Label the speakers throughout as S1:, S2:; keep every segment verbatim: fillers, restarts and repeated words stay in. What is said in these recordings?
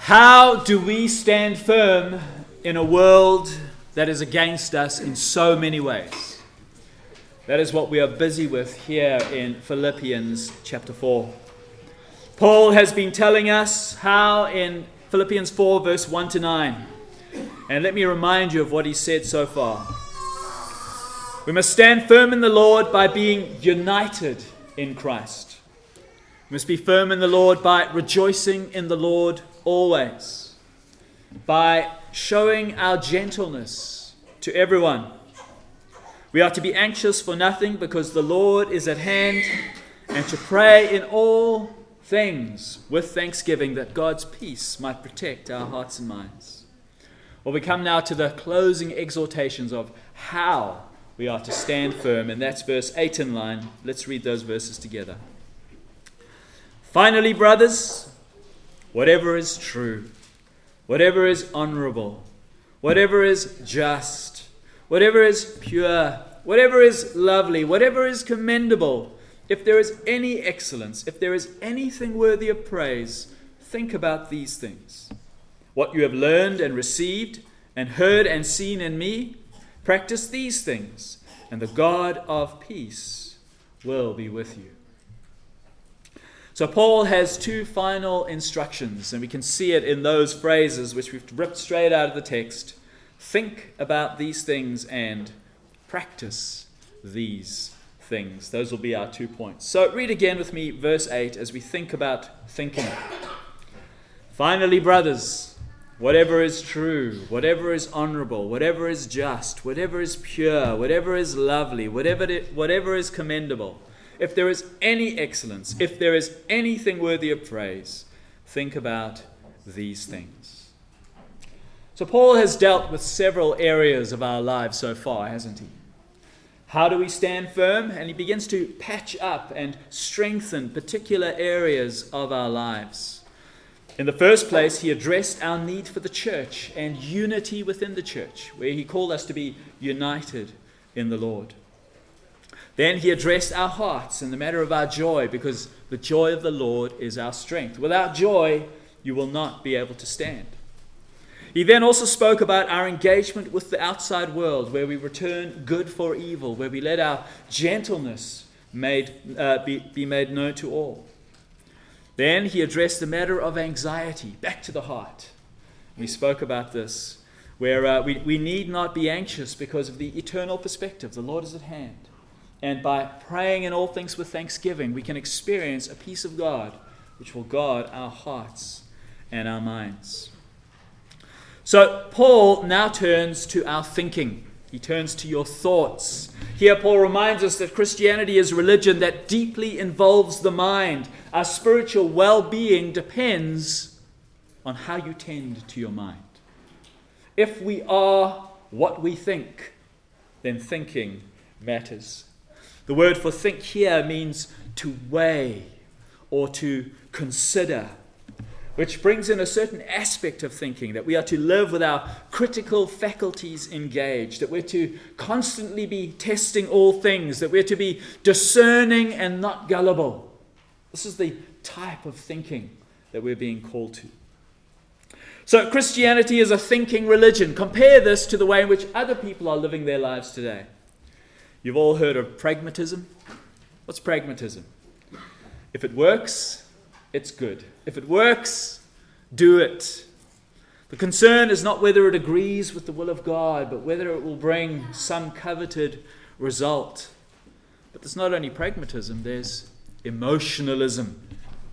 S1: How do we stand firm in a world that is against us in so many ways? That is what we are busy with here in Philippians chapter four. Paul has been telling us how in Philippians four verse one to nine. And let me remind you of what he said so far. We must stand firm in the Lord by being united in Christ. We must be firm in the Lord by rejoicing in the Lord always, by showing our gentleness to everyone. We are to be anxious for nothing because the Lord is at hand, and to pray in all things with thanksgiving, that God's peace might protect our hearts and minds. Well, we come now to the closing exhortations of how we are to stand firm, and that's verse eight and nine. Let's read those verses together. Finally, brothers, whatever is true, whatever is honorable, whatever is just, whatever is pure, whatever is lovely, whatever is commendable, if there is any excellence, if there is anything worthy of praise, think about these things. What you have learned and received and heard and seen in me, practice these things, and the God of peace will be with you. So Paul has two final instructions, and we can see it in those phrases which we've ripped straight out of the text. Think about these things and practice these things. Those will be our two points. So read again with me verse eight as we think about thinking. Finally, brothers, whatever is true, whatever is honorable, whatever is just, whatever is pure, whatever is lovely, whatever whatever is commendable, if there is any excellence, if there is anything worthy of praise, think about these things. So Paul has dealt with several areas of our lives so far, hasn't he? How do we stand firm? And he begins to patch up and strengthen particular areas of our lives. In the first place, he addressed our need for the church and unity within the church, where he called us to be united in the Lord. Then he addressed our hearts and the matter of our joy, because the joy of the Lord is our strength. Without joy, you will not be able to stand. He then also spoke about our engagement with the outside world, where we return good for evil, where we let our gentleness made, uh, be, be made known to all. Then he addressed the matter of anxiety, back to the heart. We spoke about this, where uh, we, we need not be anxious because of the eternal perspective. The Lord is at hand. And by praying in all things with thanksgiving, we can experience a peace of God which will guard our hearts and our minds. So Paul now turns to our thinking. He turns to your thoughts. Here Paul reminds us that Christianity is a religion that deeply involves the mind. Our spiritual well-being depends on how you tend to your mind. If we are what we think, then thinking matters. The word for think here means to weigh or to consider, which brings in a certain aspect of thinking, that we are to live with our critical faculties engaged, that we're to constantly be testing all things, that we're to be discerning and not gullible. This is the type of thinking that we're being called to. So Christianity is a thinking religion. Compare this to the way in which other people are living their lives today. You've all heard of pragmatism. What's pragmatism? If it works, it's good. If it works, do it. The concern is not whether it agrees with the will of God, but whether it will bring some coveted result. But there's not only pragmatism, there's emotionalism.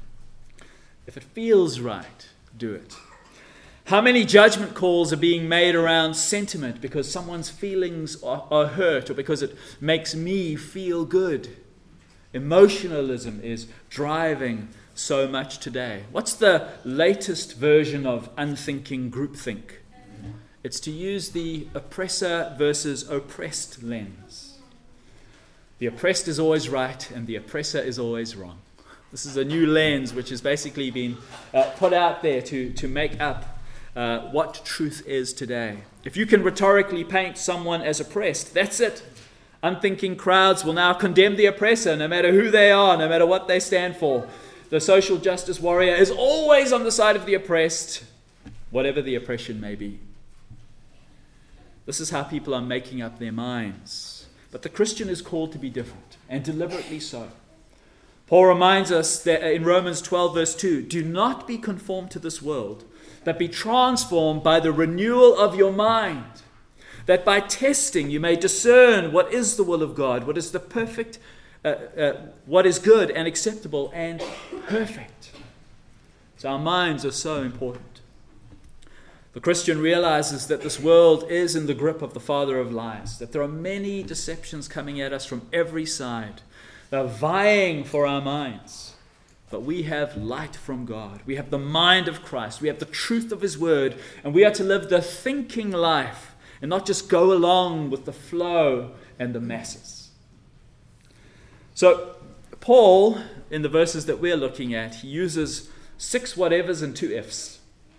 S1: If it feels right, do it. How many judgment calls are being made around sentiment because someone's feelings are, are hurt, or because it makes me feel good? Emotionalism is driving so much today. What's the latest version of unthinking groupthink? It's to use the oppressor versus oppressed lens. The oppressed is always right and the oppressor is always wrong. This is a new lens which has basically been uh, put out there to, to make up Uh, what truth is today. If you can rhetorically paint someone as oppressed, that's it. Unthinking crowds will now condemn the oppressor, no matter who they are, no matter what they stand for. The social justice warrior is always on the side of the oppressed, whatever the oppression may be. This is how people are making up their minds. But the Christian is called to be different, and deliberately so. Paul reminds us that in Romans twelve verse two, do not be conformed to this world, but be transformed by the renewal of your mind, that by testing you may discern what is the will of God, what is the perfect, uh, uh, what is good and acceptable and perfect. So our minds are so important. The Christian realizes that this world is in the grip of the father of lies, that there are many deceptions coming at us from every side. They're vying for our minds. But we have light from God. We have the mind of Christ. We have the truth of his word. And we are to live the thinking life and not just go along with the flow and the masses. So Paul, in the verses that we're looking at, he uses six whatevers and two ifs.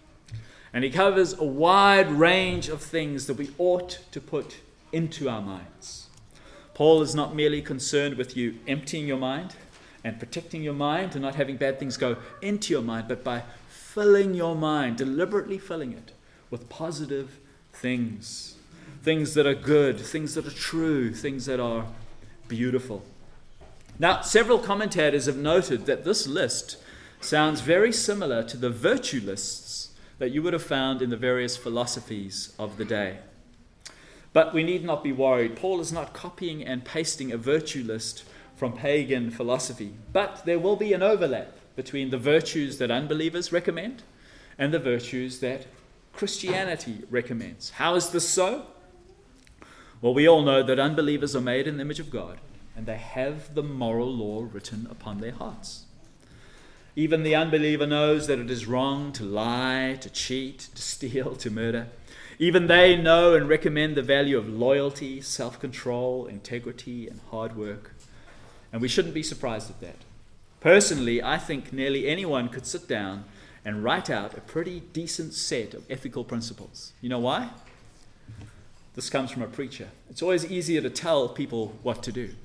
S1: And he covers a wide range of things that we ought to put into our minds. Paul is not merely concerned with you emptying your mind and protecting your mind and not having bad things go into your mind, but by filling your mind, deliberately filling it with positive things. Things that are good, things that are true, things that are beautiful. Now, several commentators have noted that this list sounds very similar to the virtue lists that you would have found in the various philosophies of the day. But we need not be worried. Paul is not copying and pasting a virtue list from pagan philosophy. But there will be an overlap between the virtues that unbelievers recommend and the virtues that Christianity recommends. How is this so? Well, we all know that unbelievers are made in the image of God, and they have the moral law written upon their hearts. Even the unbeliever knows that it is wrong to lie, to cheat, to steal, to murder. Even they know and recommend the value of loyalty, self-control, integrity, and hard work. And we shouldn't be surprised at that. Personally, I think nearly anyone could sit down and write out a pretty decent set of ethical principles. You know why? This comes from a preacher. It's always easier to tell people what to do.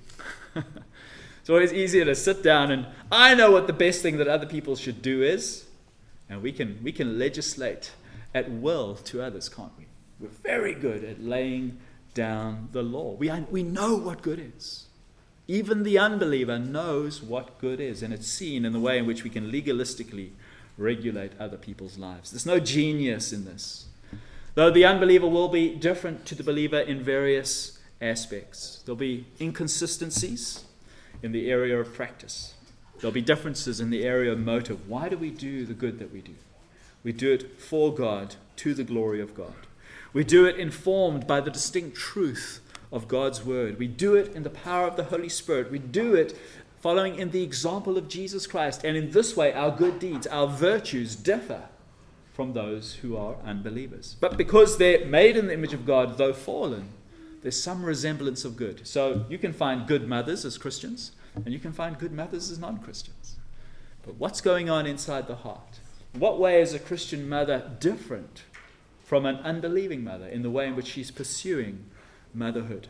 S1: It's always easier to sit down and I know what the best thing that other people should do is, and we can we can legislate at will to others, can't we? We're very good at laying down the law. We we know what good is. Even the unbeliever knows what good is, and it's seen in the way in which we can legalistically regulate other people's lives. There's no genius in this. Though the unbeliever will be different to the believer in various aspects. There'll be inconsistencies in the area of practice. There'll be differences in the area of motive. Why do we do the good that we do? We do it for God, to the glory of God. We do it informed by the distinct truth of God's word. We do it in the power of the Holy Spirit. We do it following in the example of Jesus Christ. And in this way, our good deeds, our virtues differ from those who are unbelievers. But because they're made in the image of God, though fallen, there's some resemblance of good. So you can find good mothers as Christians, and you can find good mothers as non-Christians. But what's going on inside the heart? What way is a Christian mother different from an unbelieving mother in the way in which she's pursuing motherhood?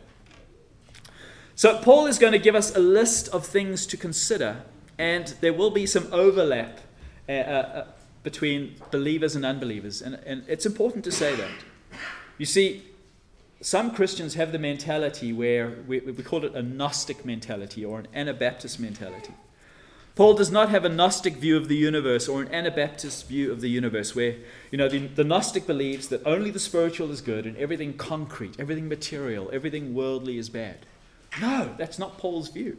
S1: So Paul is going to give us a list of things to consider, and there will be some overlap uh, uh, between believers and unbelievers. And, and it's important to say that. You see, some Christians have the mentality where we, we call it a Gnostic mentality or an Anabaptist mentality. Paul does not have a Gnostic view of the universe or an Anabaptist view of the universe where, you know, the, the Gnostic believes that only the spiritual is good and everything concrete, everything material, everything worldly is bad. No, that's not Paul's view.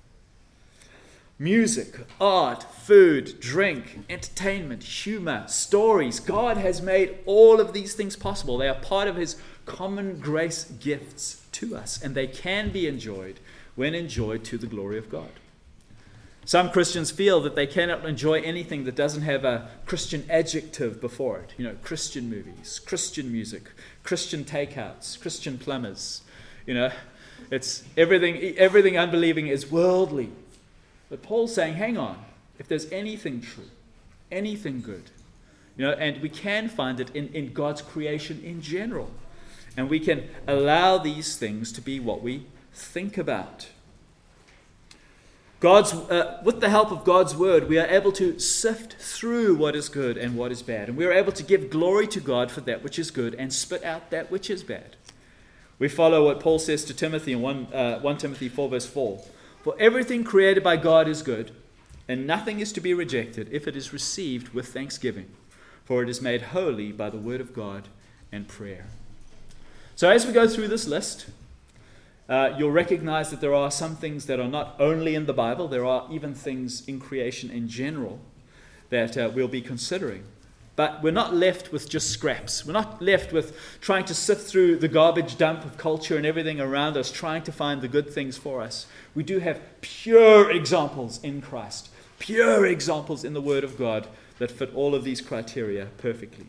S1: Music, art, food, drink, entertainment, humor, stories. God has made all of these things possible. They are part of his common grace gifts to us, and they can be enjoyed when enjoyed to the glory of God. Some Christians feel that they cannot enjoy anything that doesn't have a Christian adjective before it. You know, Christian movies, Christian music, Christian takeouts, Christian plumbers. You know, it's everything, everything unbelieving is worldly. But Paul's saying, hang on, if there's anything true, anything good, you know, and we can find it in, in God's creation in general. And we can allow these things to be what we think about. God's, uh, with the help of God's word, we are able to sift through what is good and what is bad. And we are able to give glory to God for that which is good and spit out that which is bad. We follow what Paul says to Timothy in one, uh, First Timothy four verse four. For everything created by God is good, and nothing is to be rejected if it is received with thanksgiving. For it is made holy by the word of God and prayer. So as we go through this list, Uh, you'll recognize that there are some things that are not only in the Bible, there are even things in creation in general that uh, we'll be considering. But we're not left with just scraps. We're not left with trying to sift through the garbage dump of culture and everything around us, trying to find the good things for us. We do have pure examples in Christ, pure examples in the Word of God that fit all of these criteria perfectly.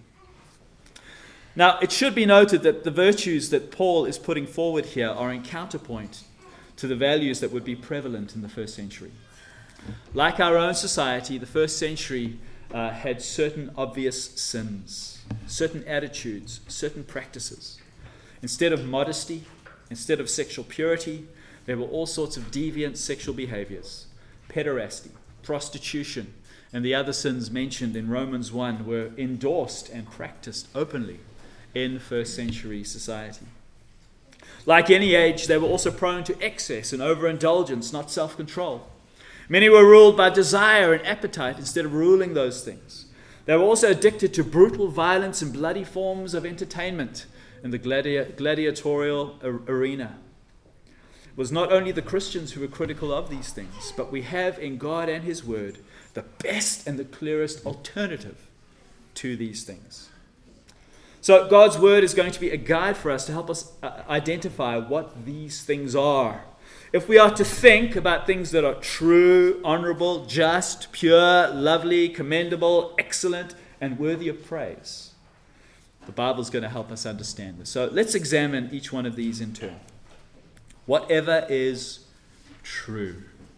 S1: Now, it should be noted that the virtues that Paul is putting forward here are in counterpoint to the values that would be prevalent in the first century. Like our own society, the first century uh, had certain obvious sins, certain attitudes, certain practices. Instead of modesty, instead of sexual purity, there were all sorts of deviant sexual behaviors. Pederasty, prostitution, and the other sins mentioned in Romans one were endorsed and practiced openly in first century society. Like any age, they were also prone to excess and overindulgence, not self-control. Many were ruled by desire and appetite instead of ruling those things. They were also addicted to brutal violence and bloody forms of entertainment in the gladi- gladiatorial arena. It was not only the Christians who were critical of these things, but we have in God and His Word the best and the clearest alternative to these things. So God's Word is going to be a guide for us to help us uh, identify what these things are. If we are to think about things that are true, honorable, just, pure, lovely, commendable, excellent, and worthy of praise, the Bible is going to help us understand this. So let's examine each one of these in turn. Whatever is true.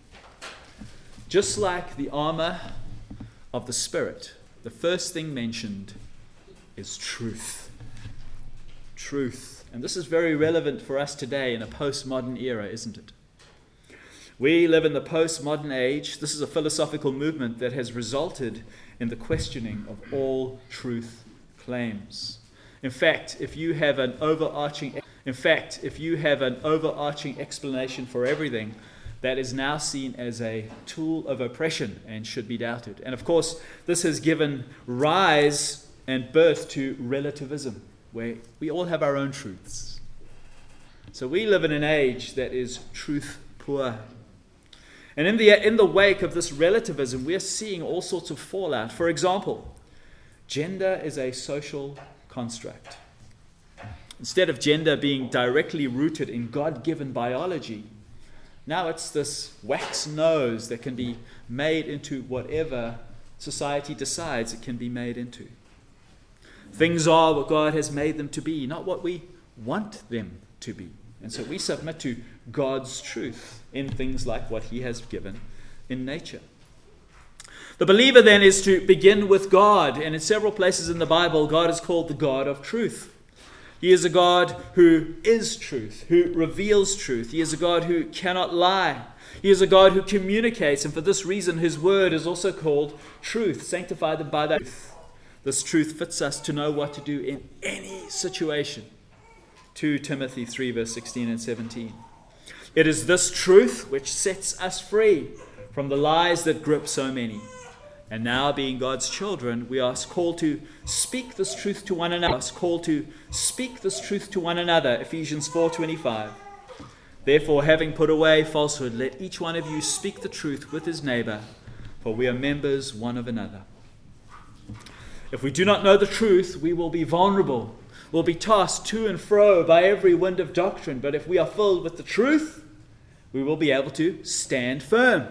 S1: Just like the armor of the Spirit, the first thing mentioned is truth. Truth. And this is very relevant for us today in a postmodern era, isn't it? We live in the postmodern age. This is a philosophical movement that has resulted in the questioning of all truth claims. In fact, if you have an overarching in fact, if you have an overarching explanation for everything, that is now seen as a tool of oppression and should be doubted. And of course, this has given rise and birth to relativism, where we all have our own truths. So we live in an age that is truth poor. And in the in the wake of this relativism, we are seeing all sorts of fallout. For example, gender is a social construct. Instead of gender being directly rooted in God-given biology, now it's this wax nose that can be made into whatever society decides it can be made into. Things are what God has made them to be, not what we want them to be. And so we submit to God's truth in things like what He has given in nature. The believer then is to begin with God. And in several places in the Bible, God is called the God of truth. He is a God who is truth, who reveals truth. He is a God who cannot lie. He is a God who communicates, and for this reason His word is also called truth, sanctified by that truth. This truth fits us to know what to do in any situation. Second Timothy three, verse sixteen and seventeen. It is this truth which sets us free from the lies that grip so many. And now, being God's children, we are called to speak this truth to one another. We are called to speak this truth to one another. Ephesians four twenty-five. Therefore, having put away falsehood, let each one of you speak the truth with his neighbor, for we are members one of another. If we do not know the truth, we will be vulnerable. We'll be tossed to and fro by every wind of doctrine. But if we are filled with the truth, we will be able to stand firm.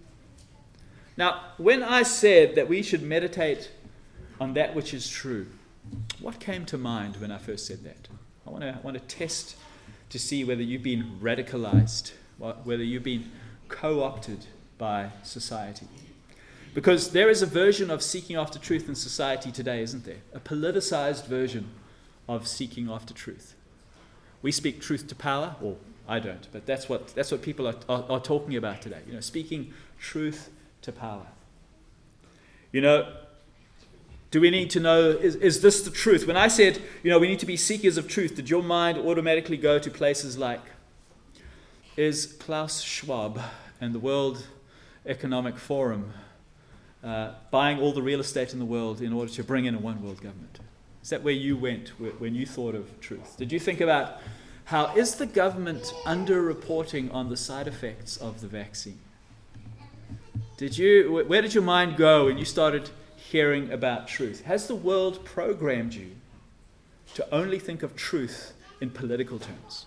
S1: Now, when I said that we should meditate on that which is true, what came to mind when I first said that? I want to, I want to test to see whether you've been radicalized, whether you've been co-opted by society. Because there is a version of seeking after truth in society today, isn't there? A politicized version of seeking after truth. We speak truth to power, or I don't, but that's what that's what people are, are, are talking about today. You know, speaking truth to power. You know, do we need to know, is, is this the truth? When I said, you know, we need to be seekers of truth, did your mind automatically go to places like, is Klaus Schwab and the World Economic Forum uh, buying all the real estate in the world in order to bring in a one world government? Is that where you went when you thought of truth? Did you think about how is the government under-reporting on the side effects of the vaccine? Did you, where did your mind go when you started hearing about truth? Has the world programmed you to only think of truth in political terms?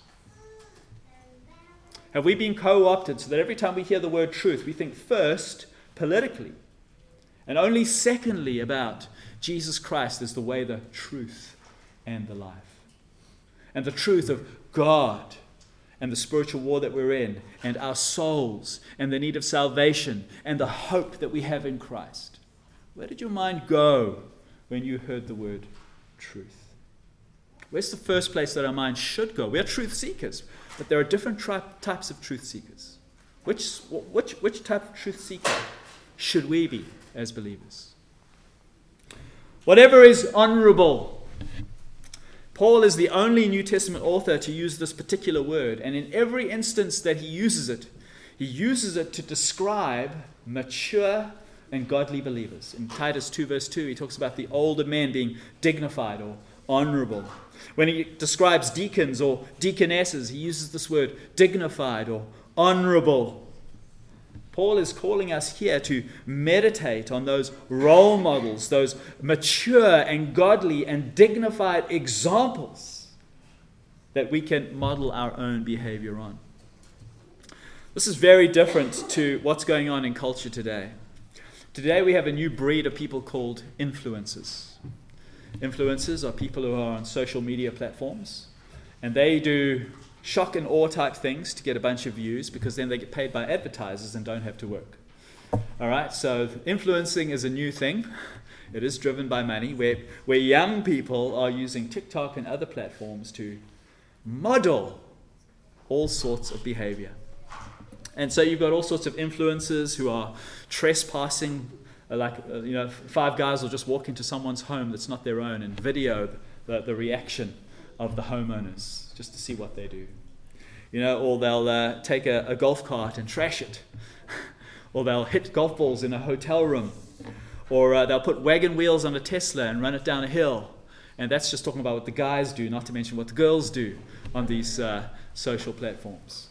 S1: Have we been co-opted so that every time we hear the word truth, we think first politically and only secondly about Jesus Christ as the way, the truth, and the life? And the truth of God and the spiritual war that we're in, and our souls, and the need of salvation, and the hope that we have in Christ. Where did your mind go when you heard the word truth? Where's the first place that our mind should go? We're truth seekers, but there are different tri- types of truth seekers. Which, which, which type of truth seeker should we be as believers? Whatever is honorable. Paul is the only New Testament author to use this particular word, and in every instance that he uses it, he uses it to describe mature and godly believers. In Titus two verse two, he talks about the older men being dignified or honorable. When he describes deacons or deaconesses, he uses this word dignified or honorable. Paul is calling us here to meditate on those role models, those mature and godly and dignified examples that we can model our own behavior on. This is very different to what's going on in culture today. Today we have a new breed of people called influencers. Influencers are people who are on social media platforms, and they do shock and awe type things to get a bunch of views, because then they get paid by advertisers and don't have to work. All right, so influencing is a new thing. It is driven by money, where, where young people are using TikTok and other platforms to model all sorts of behavior. And so you've got all sorts of influencers who are trespassing, uh, like, uh, you know, five guys will just walk into someone's home that's not their own and video the, the reaction of the homeowners, just to see what they do. You know, or they'll uh, take a, a golf cart and trash it. Or they'll hit golf balls in a hotel room. Or uh, they'll put wagon wheels on a Tesla and run it down a hill. And that's just talking about what the guys do, not to mention what the girls do on these uh, social platforms.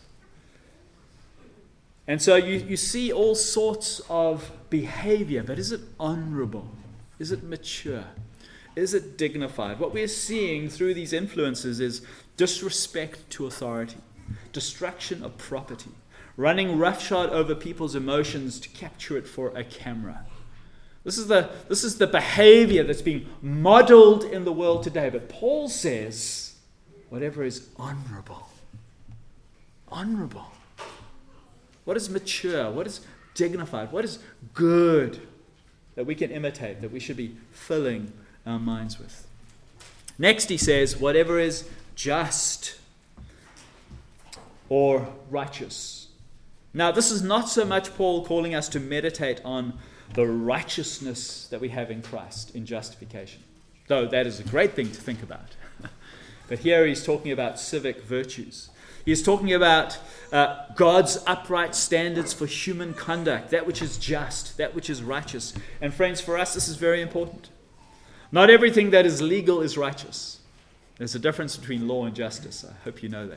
S1: And so you, you see all sorts of behavior, but is it honorable? Is it mature? Is it dignified? What we're seeing through these influences is disrespect to authority, destruction of property, running roughshod over people's emotions to capture it for a camera. This is the, this is the behavior that's being modeled in the world today. But Paul says, whatever is honorable. Honorable. What is mature? What is dignified? What is good that we can imitate, that we should be filling our minds with? Next he says, whatever is just or righteous. Now this is not so much Paul calling us to meditate on the righteousness that we have in Christ in justification, though that is a great thing to think about. But here he's talking about civic virtues. He's talking about uh, God's upright standards for human conduct, that which is just, that which is righteous. And friends, for us this is very important. Not everything that is legal is righteous. There's a difference between law and justice. I hope you know that.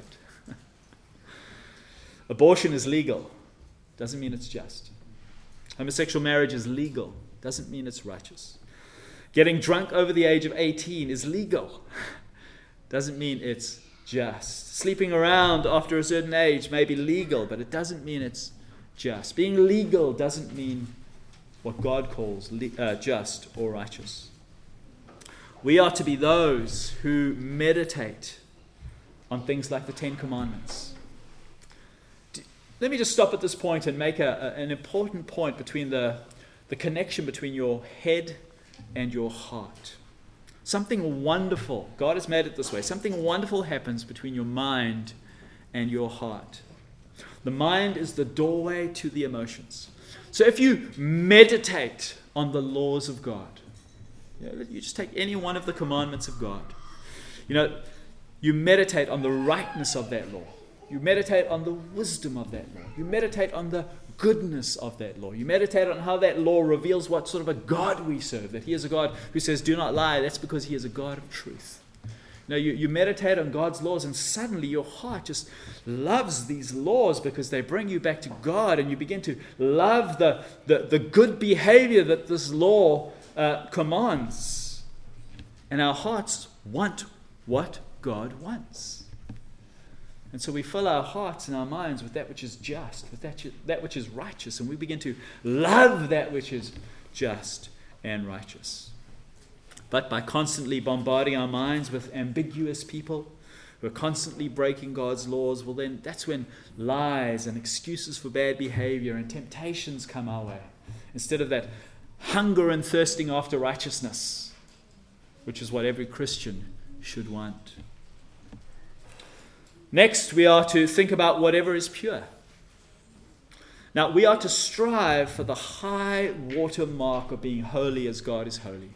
S1: Abortion is legal. Doesn't mean it's just. Homosexual marriage is legal. Doesn't mean it's righteous. Getting drunk over the age of eighteen is legal. Doesn't mean it's just. Sleeping around after a certain age may be legal, but it doesn't mean it's just. Being legal doesn't mean what God calls le- uh, just or righteous. We are to be those who meditate on things like the Ten Commandments. Let me just stop at this point and make a, a, an important point between the, the connection between your head and your heart. Something wonderful, God has made it this way, something wonderful happens between your mind and your heart. The mind is the doorway to the emotions. So if you meditate on the laws of God, you know, you just take any one of the commandments of God, you know, you meditate on the rightness of that law. You meditate on the wisdom of that law. You meditate on the goodness of that law. You meditate on how that law reveals what sort of a God we serve. That he is a God who says, do not lie. That's because he is a God of truth. You know, you, you meditate on God's laws, and suddenly your heart just loves these laws because they bring you back to God, and you begin to love the, the, the good behavior that this law uh, commands. And our hearts want what God wants. And so we fill our hearts and our minds with that which is just, with that, that which is righteous, and we begin to love that which is just and righteous. But by constantly bombarding our minds with ambiguous people who are constantly breaking God's laws, well then that's when lies and excuses for bad behavior and temptations come our way. Instead of that hunger and thirsting after righteousness, which is what every Christian should want. Next, we are to think about whatever is pure. Now, we are to strive for the high water mark of being holy as God is holy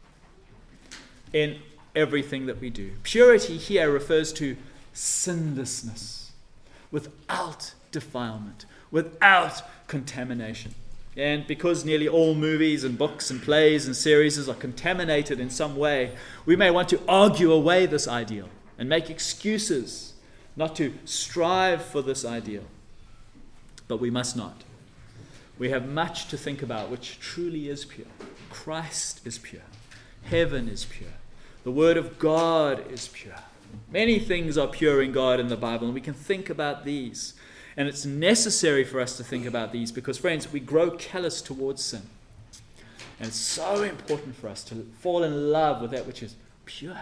S1: in everything that we do. Purity here refers to sinlessness, without defilement, without contamination. And because nearly all movies and books and plays and series are contaminated in some way, we may want to argue away this ideal and make excuses not to strive for this ideal. But we must not. We have much to think about which truly is pure. Christ is pure. Heaven is pure. The Word of God is pure. Many things are pure in God in the Bible, and we can think about these. And it's necessary for us to think about these because, friends, we grow callous towards sin. And it's so important for us to fall in love with that which is pure,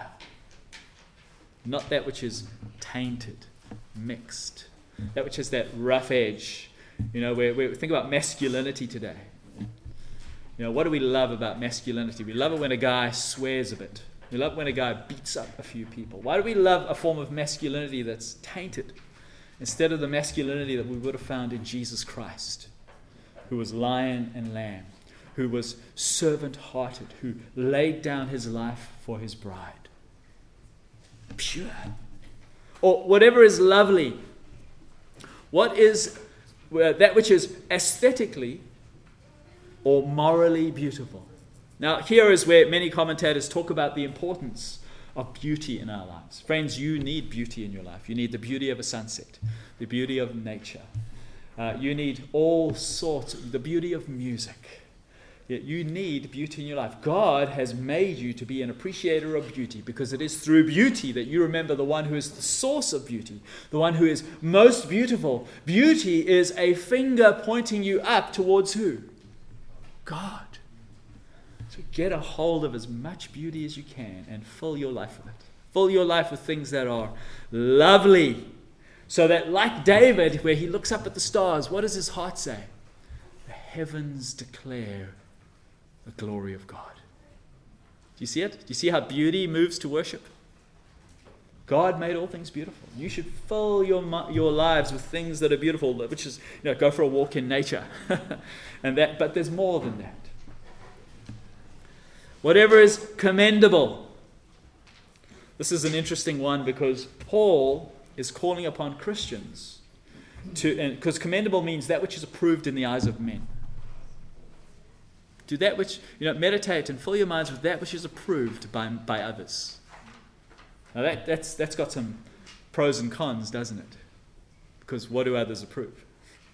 S1: not that which is tainted, mixed, that which has that rough edge. You know, we we think about masculinity today. You know, what do we love about masculinity? We love it when a guy swears a bit. We love it when a guy beats up a few people. Why do we love a form of masculinity that's tainted instead of the masculinity that we would have found in Jesus Christ, who was lion and lamb, who was servant-hearted, who laid down his life for his bride? Pure. Or whatever is lovely. What is uh, that which is aesthetically or morally beautiful? Now, here is where many commentators talk about the importance of beauty in our lives. Friends, you need beauty in your life. You need the beauty of a sunset, the beauty of nature. Uh, you need all sorts, the beauty of music. You need beauty in your life. God has made you to be an appreciator of beauty because it is through beauty that you remember the one who is the source of beauty, the one who is most beautiful. Beauty is a finger pointing you up towards who? God. So get a hold of as much beauty as you can and fill your life with it. Fill your life with things that are lovely. So that, like David, where he looks up at the stars, what does his heart say? The heavens declare the glory of God. Do you see it? Do you see how beauty moves to worship? God made all things beautiful. You should fill your your lives with things that are beautiful, which is, you know, go for a walk in nature. and that, but there's more than that. Whatever is commendable. This is an interesting one because Paul is calling upon Christians to, and because commendable means that which is approved in the eyes of men. Do that which, you know, meditate and fill your minds with that which is approved by, by others. Now that, that's that's got some pros and cons, doesn't it? Because what do others approve?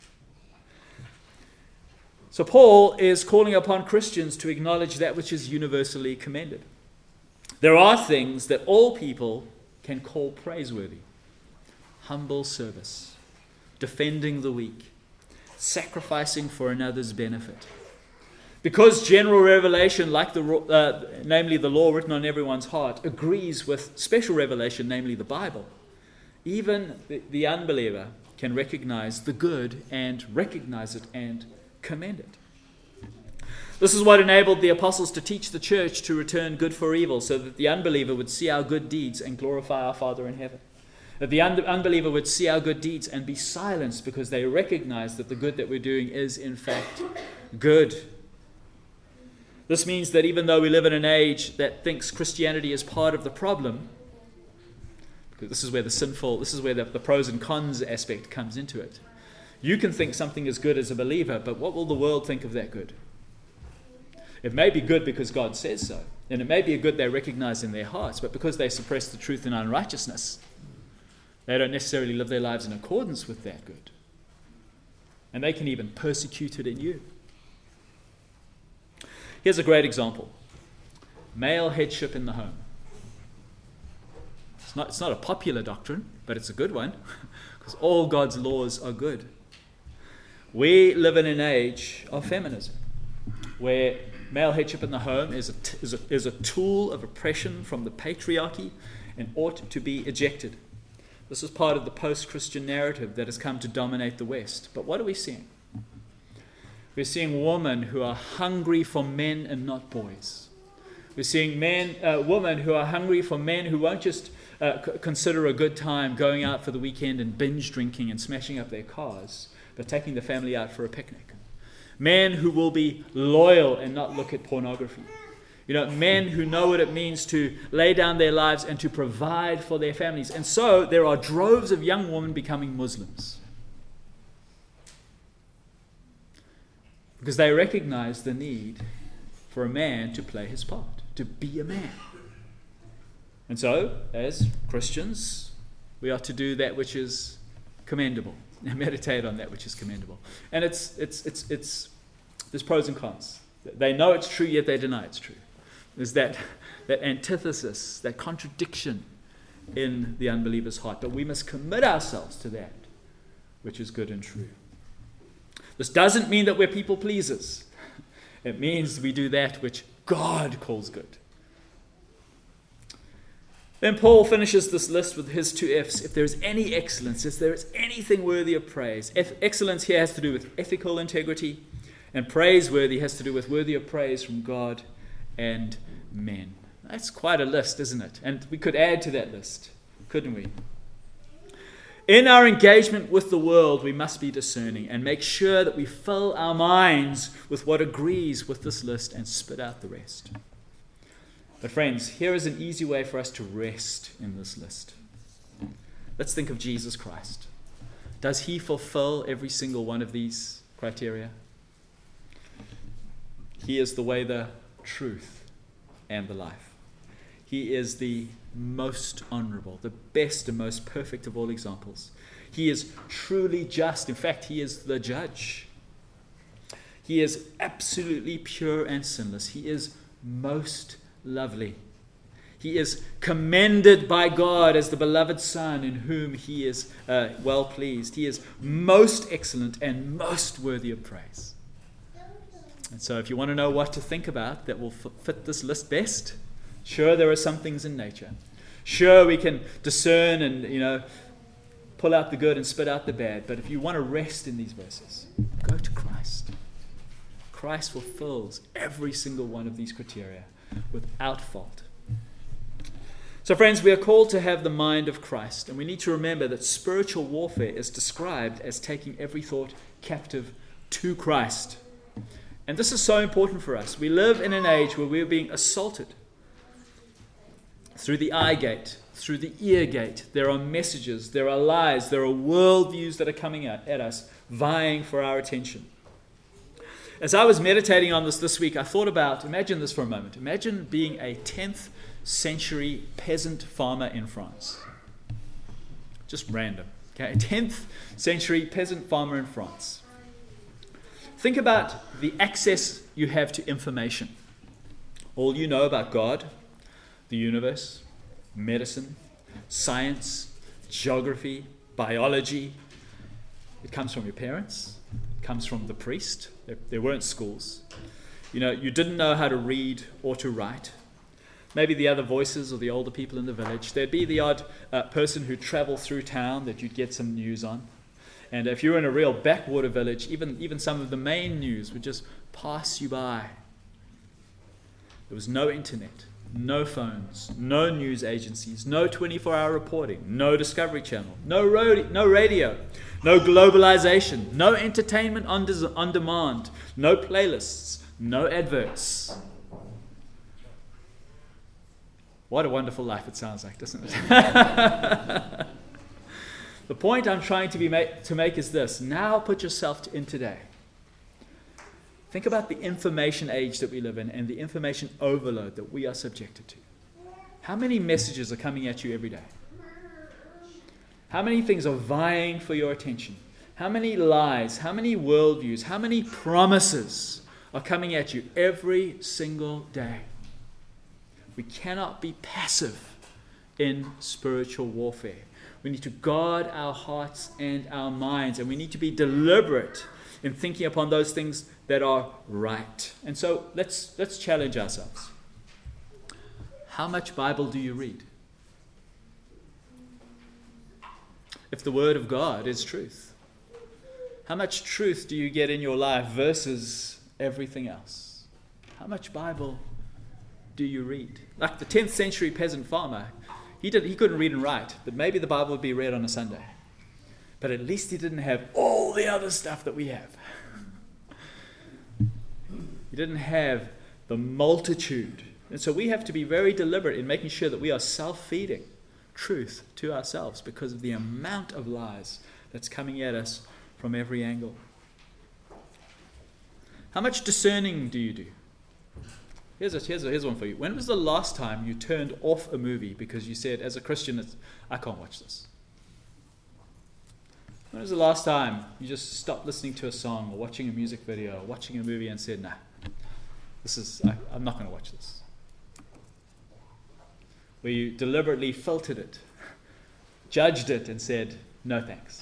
S1: So Paul is calling upon Christians to acknowledge that which is universally commended. There are things that all people can call praiseworthy. Humble service, defending the weak, sacrificing for another's benefit. Because general revelation, like the uh, namely the law written on everyone's heart, agrees with special revelation, namely the Bible, even the, the unbeliever can recognize the good and recognize it and commend it. This is what enabled the apostles to teach the church to return good for evil, so that the unbeliever would see our good deeds and glorify our Father in heaven. That the un- unbeliever would see our good deeds and be silenced because they recognize that the good that we're doing is in fact good. This means that even though we live in an age that thinks Christianity is part of the problem, because this is where the sinful, this is where the, the pros and cons aspect comes into it. You can think something is good as a believer, but what will the world think of that good? It may be good because God says so, and it may be a good they recognize in their hearts, but because they suppress the truth in unrighteousness, they don't necessarily live their lives in accordance with that good. And they can even persecute it in you. Here's a great example. Male headship in the home. It's not, it's not a popular doctrine, but it's a good one, because all God's laws are good. We live in an age of feminism, where male headship in the home is a, t- is a, is a tool of oppression from the patriarchy and ought to be ejected. This is part of the post-Christian narrative that has come to dominate the West. But what are we seeing? We're seeing women who are hungry for men and not boys. We're seeing men, uh, women who are hungry for men who won't just uh, c- consider a good time going out for the weekend and binge drinking and smashing up their cars, but taking the family out for a picnic. Men who will be loyal and not look at pornography. You know, men who know what it means to lay down their lives and to provide for their families. And so there are droves of young women becoming Muslims, because they recognize the need for a man to play his part, to be a man. And so, as Christians, we are to do that which is commendable, and meditate on that which is commendable. And it's it's it's it's there's pros and cons. They know it's true, yet they deny it's true. There's that that antithesis, that contradiction in the unbeliever's heart. But we must commit ourselves to that which is good and true. This doesn't mean that we're people pleasers. It means we do that which God calls good. Then Paul finishes this list with his two F's. If there is any excellence, if there is anything worthy of praise. Excellence here has to do with ethical integrity, and praiseworthy has to do with worthy of praise from God and men. That's quite a list, isn't it? And we could add to that list, couldn't we? In our engagement with the world, we must be discerning and make sure that we fill our minds with what agrees with this list and spit out the rest. But friends, here is an easy way for us to rest in this list. Let's think of Jesus Christ. Does he fulfill every single one of these criteria? He is the way, the truth, and the life. He is the most honorable, the best and most perfect of all examples. He is truly just. In fact, he is the judge. He is absolutely pure and sinless. He is most lovely. He is commended by God as the beloved Son in whom he is uh, well pleased. He is most excellent and most worthy of praise. And so if you want to know what to think about that will f- fit this list best, sure, there are some things in nature. Sure, we can discern and, you know, pull out the good and spit out the bad. But if you want to rest in these verses, go to Christ. Christ fulfills every single one of these criteria without fault. So friends, we are called to have the mind of Christ, and we need to remember that spiritual warfare is described as taking every thought captive to Christ. And this is so important for us. We live in an age where we're being assaulted through the eye gate, through the ear gate. There are messages, there are lies, there are worldviews that are coming at, at us, vying for our attention. As I was meditating on this this week, I thought about, imagine this for a moment. Imagine being a tenth century peasant farmer in France. Just random. Okay, a tenth century peasant farmer in France. Think about the access you have to information. All you know about God, the universe, medicine, science, geography, biology. It comes from your parents. It comes from the priest. There, there weren't schools. You know, you didn't know how to read or to write. Maybe the other voices or the older people in the village. There'd be the odd uh, person who traveled through town that you'd get some news on. And if you were in a real backwater village, even, even some of the main news would just pass you by. There was no internet. no phones, no news agencies, no twenty-four hour reporting, no Discovery Channel, no, ro- no radio, no globalization, no entertainment on, des- on demand, no playlists, no adverts. What a wonderful life it sounds like, doesn't it? The point I'm trying to be ma- to make is this. Now put yourself in today. Think about the information age that we live in and the information overload that we are subjected to. How many messages are coming at you every day? How many things are vying for your attention? How many lies, how many worldviews, how many promises are coming at you every single day? We cannot be passive in spiritual warfare. We need to guard our hearts and our minds, and we need to be deliberate in thinking upon those things that are right. And so let's let's challenge ourselves. How much Bible do you read? If the Word of God is truth, how much truth do you get in your life versus everything else? How much Bible do you read? Like the tenth century peasant farmer, he did he couldn't read and write, but maybe the Bible would be read on a Sunday. But at least he didn't have all the other stuff that we have. He didn't have the multitude. And so we have to be very deliberate in making sure that we are self-feeding truth to ourselves because of the amount of lies that's coming at us from every angle. How much discerning do you do? Here's a, here's a, here's one for you. When was the last time you turned off a movie because you said, as a Christian, it's, I can't watch this? When was the last time you just stopped listening to a song or watching a music video or watching a movie and said, nah, this is, I, I'm not going to watch this? Where you deliberately filtered it, judged it and said, no thanks.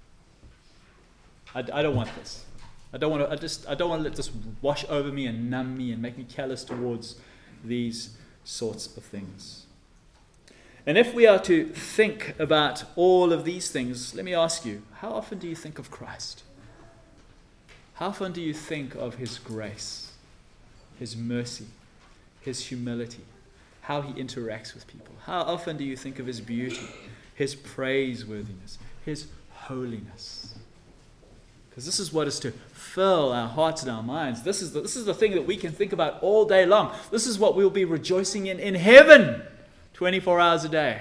S1: I, I don't want this. I don't want to. I just. I don't want to let this wash over me and numb me and make me callous towards these sorts of things. And if we are to think about all of these things, let me ask you: how often do you think of Christ? How often do you think of His grace, His mercy, His humility, how He interacts with people? How often do you think of His beauty, His praiseworthiness, His holiness? Because this is what is to fill our hearts and our minds. This is the, this is the thing that we can think about all day long. This is what we'll be rejoicing in in heaven twenty-four hours a day.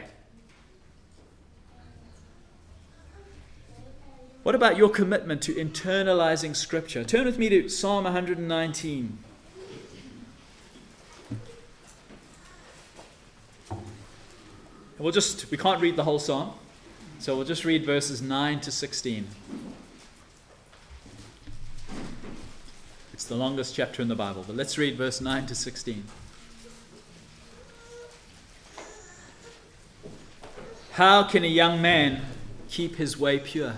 S1: What about your commitment to internalizing Scripture? Turn with me to Psalm one nineteen. We'll just, we can't read the whole psalm, so we'll just read verses nine to sixteen. It's the longest chapter in the Bible, but let's read verse nine to sixteen. How can a young man keep his way pure?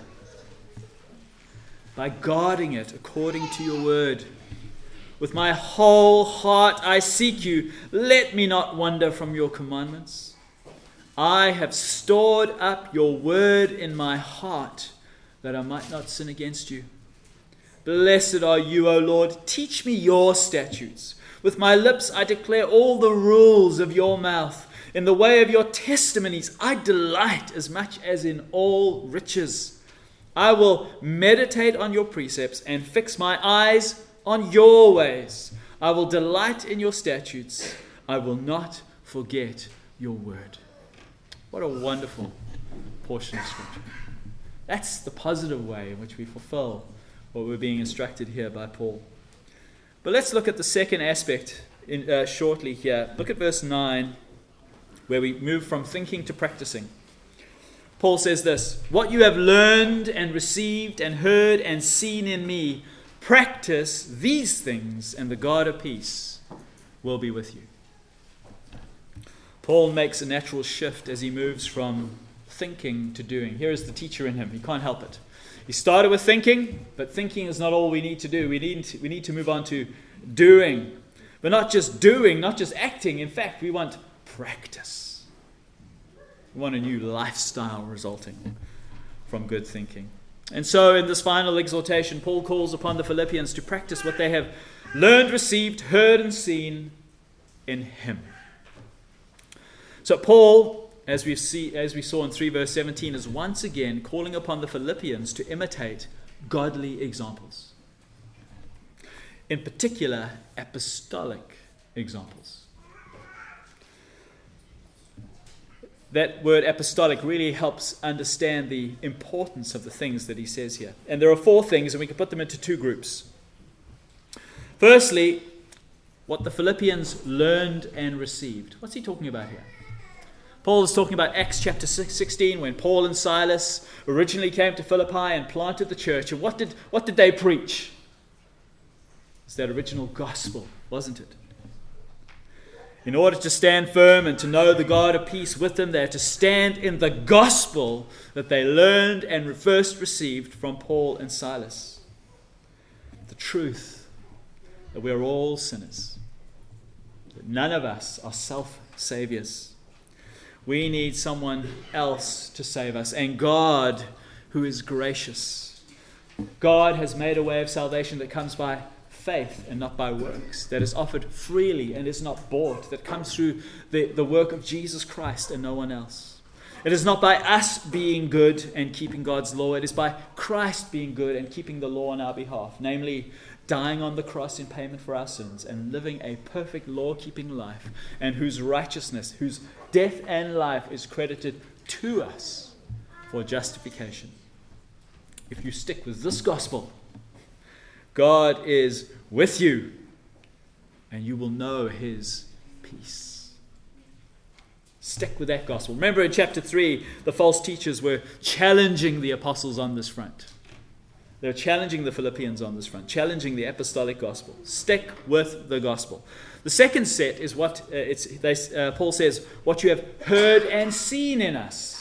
S1: By guarding it according to your word. With my whole heart I seek you. Let me not wander from your commandments. I have stored up your word in my heart, that I might not sin against you. Blessed are you, O Lord. Teach me your statutes. With my lips I declare all the rules of your mouth. In the way of your testimonies I delight as much as in all riches. I will meditate on your precepts and fix my eyes on your ways. I will delight in your statutes. I will not forget your word. What a wonderful portion of Scripture. That's the positive way in which we fulfill what we're being instructed here by Paul. But let's look at the second aspect in, uh, shortly here. Look at verse nine, where we move from thinking to practicing. Paul says this: what you have learned and received and heard and seen in me, practice these things, and the God of peace will be with you. Paul makes a natural shift as he moves from thinking to doing. Here is the teacher in him. He can't help it. He started with thinking, but thinking is not all we need to do. We need to, we need to move on to doing. But not just doing, not just acting. In fact, we want practice. We want a new lifestyle resulting from good thinking. And so in this final exhortation, Paul calls upon the Philippians to practice what they have learned, received, heard, and seen in him. So Paul, as we see, as we saw in three verse seventeen, is once again calling upon the Philippians to imitate godly examples. In particular, apostolic examples. That word apostolic really helps understand the importance of the things that he says here. And there are four things, and we can put them into two groups. Firstly, what the Philippians learned and received. What's he talking about here? Paul is talking about Acts chapter sixteen, when Paul and Silas originally came to Philippi and planted the church. And what did, what did they preach? It's that original gospel, wasn't it? In order to stand firm and to know the God of peace with them, they had to stand in the gospel that they learned and first received from Paul and Silas. The truth that we are all sinners, that none of us are self-saviors. We need someone else to save us, and God, who is gracious. God has made a way of salvation that comes by faith and not by works, that is offered freely and is not bought, that comes through the, the work of Jesus Christ and no one else. It is not by us being good and keeping God's law, it is by Christ being good and keeping the law on our behalf, namely dying on the cross in payment for our sins and living a perfect law-keeping life, and whose righteousness, whose death and life is credited to us for justification. If you stick with this gospel, God is with you, and you will know his peace. Stick with that gospel. Remember in chapter three, the false teachers were challenging the apostles on this front. They're challenging the Philippians on this front, challenging the apostolic gospel. Stick with the gospel. The second set is what uh, it's. They, uh, Paul says, what you have heard and seen in us.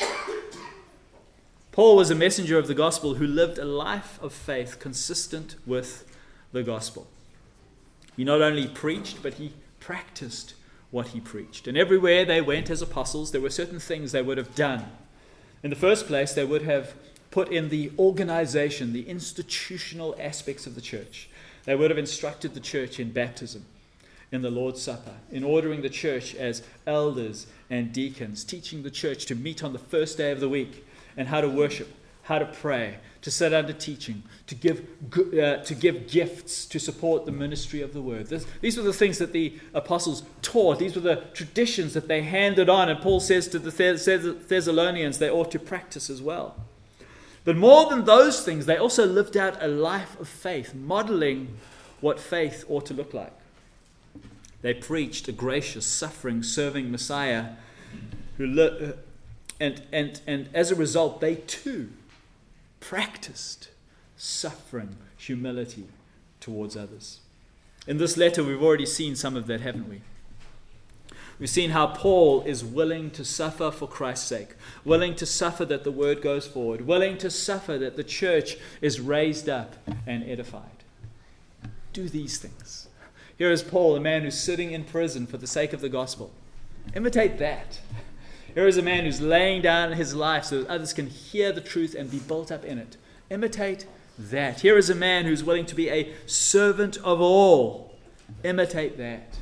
S1: Paul was a messenger of the gospel who lived a life of faith consistent with the gospel. He not only preached, but he practiced what he preached. And everywhere they went as apostles, there were certain things they would have done. In the first place, they would have put in the organization, the institutional aspects of the church. They would have instructed the church in baptism, in the Lord's Supper, in ordering the church as elders and deacons, teaching the church to meet on the first day of the week and how to worship, how to pray, to sit under teaching, to give uh, to give gifts to support the ministry of the word. This, these were the things that the apostles taught. These were the traditions that they handed on. And Paul says to the Thess- Thessalonians they ought to practice as well. But more than those things, they also lived out a life of faith, modeling what faith ought to look like. They preached a gracious, suffering, serving Messiah, who li- and and and as a result, they too practiced suffering, humility towards others. In this letter, we've already seen some of that, haven't we? We've seen how Paul is willing to suffer for Christ's sake, willing to suffer that the word goes forward, willing to suffer that the church is raised up and edified. Do these things. Here is Paul, a man who's sitting in prison for the sake of the gospel. Imitate that. Here is a man who's laying down his life so that others can hear the truth and be built up in it. Imitate that. Here is a man who's willing to be a servant of all. Imitate that.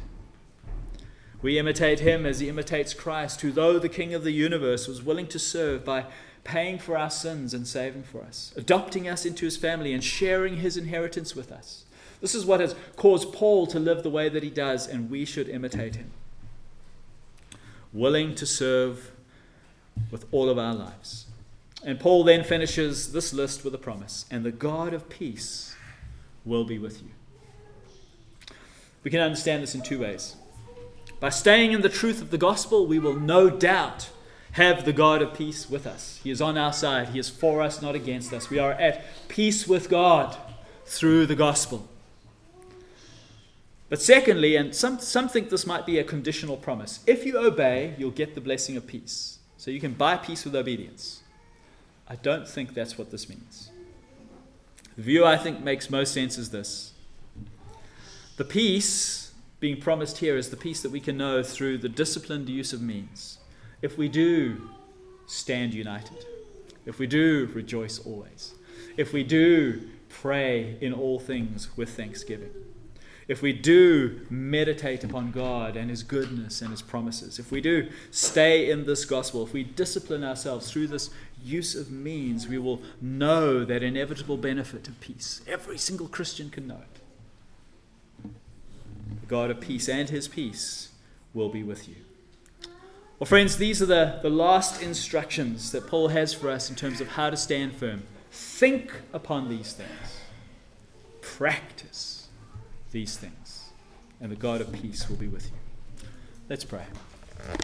S1: We imitate him as he imitates Christ, who, though the King of the universe, was willing to serve by paying for our sins and saving for us, adopting us into his family and sharing his inheritance with us. This is what has caused Paul to live the way that he does, and we should imitate him. Willing to serve with all of our lives. And Paul then finishes this list with a promise. And the God of peace will be with you. We can understand this in two ways. By staying in the truth of the gospel, we will no doubt have the God of peace with us. He is on our side. He is for us, not against us. We are at peace with God through the gospel. But secondly, and some, some think this might be a conditional promise, if you obey, you'll get the blessing of peace. So you can buy peace with obedience. I don't think that's what this means. The view I think makes most sense is this. The peace being promised here is the peace that we can know through the disciplined use of means. If we do stand united, if we do rejoice always, if we do pray in all things with thanksgiving, if we do meditate upon God and His goodness and His promises, if we do stay in this gospel, if we discipline ourselves through this use of means, we will know that inevitable benefit of peace. Every single Christian can know it. The God of peace and His peace will be with you. Well, friends, these are the, the last instructions that Paul has for us in terms of how to stand firm. Think upon these things. Practice these things. And the God of peace will be with you. Let's pray.